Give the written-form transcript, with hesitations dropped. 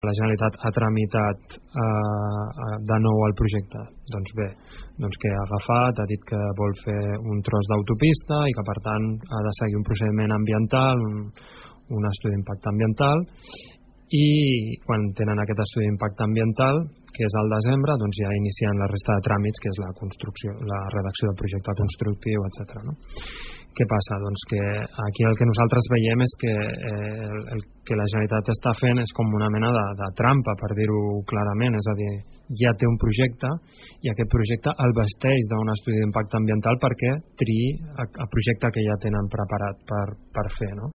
La Generalitat ha tramitat de nou el projecte. Doncs bé, que ha agafat, ha dit que vol fer un tros d'autopista i que per tant ha de seguir un procediment ambiental, un estudi d'impacte ambiental, i quan tenen aquest estudi d'impacte ambiental, que és al desembre, doncs ja inicien la resta de tràmits, que és la construcció, la redacció del projecte constructiu, etc. No? Què passa? Doncs que aquí el que nosaltres veiem és que el que la Generalitat està fent és com una mena de trampa, per dir-ho clarament, és a dir, ja té un projecte i aquest projecte el vesteix d'un estudi d'impacte ambiental perquè triï el projecte que ja tenen preparat per fer, no?